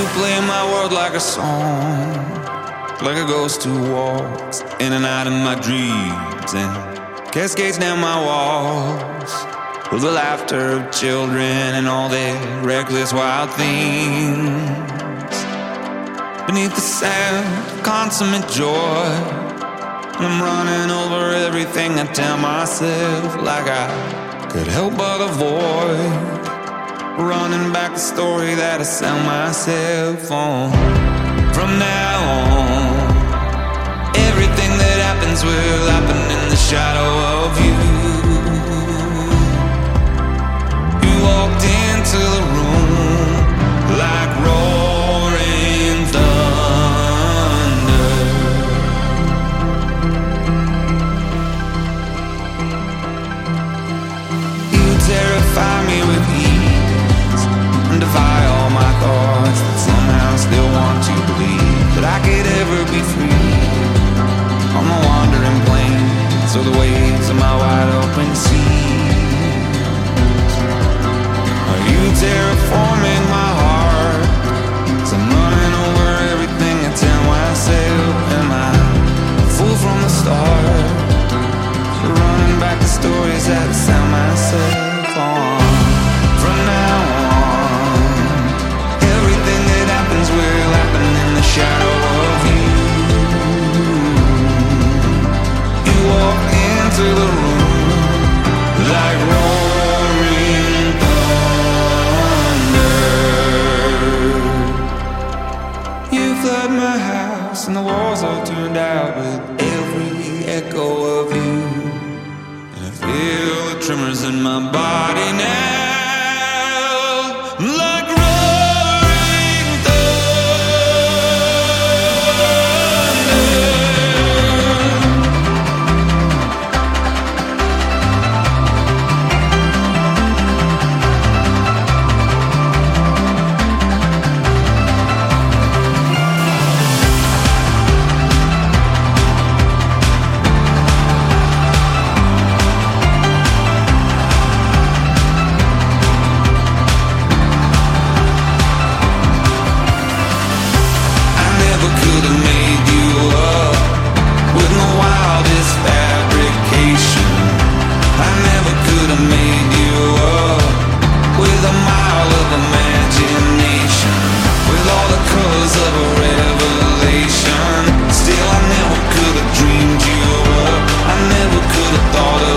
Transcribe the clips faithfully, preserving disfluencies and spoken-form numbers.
You play my world like a song, like a ghost who walks in and out of my dreams and cascades down my walls with the laughter of children and all their reckless wild things. Beneath the sound of consummate joy, I'm running over everything I tell myself, like I could help but avoid running back the story that I sell myself on. From now on, everything that happens will happen in the shadow of you. You walked into the room like roaring thunder. You terrify me with ease and defy all my thoughts that somehow still want to believe that I could ever be free on the wandering plains or the waves of my wide open sea. Are you terraforming my heart? 'Cause I'm running over everything I tell myself. Am I a fool from the start? Running back the stories that I sell myself on. From now on, everything that happens will happen in the shadow of you. You walk into the room like roaring thunder. You flood my house and the walls are turned out with every echo of you. And I feel the tremors in my body now. Like roaring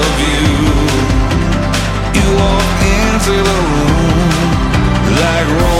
to the room like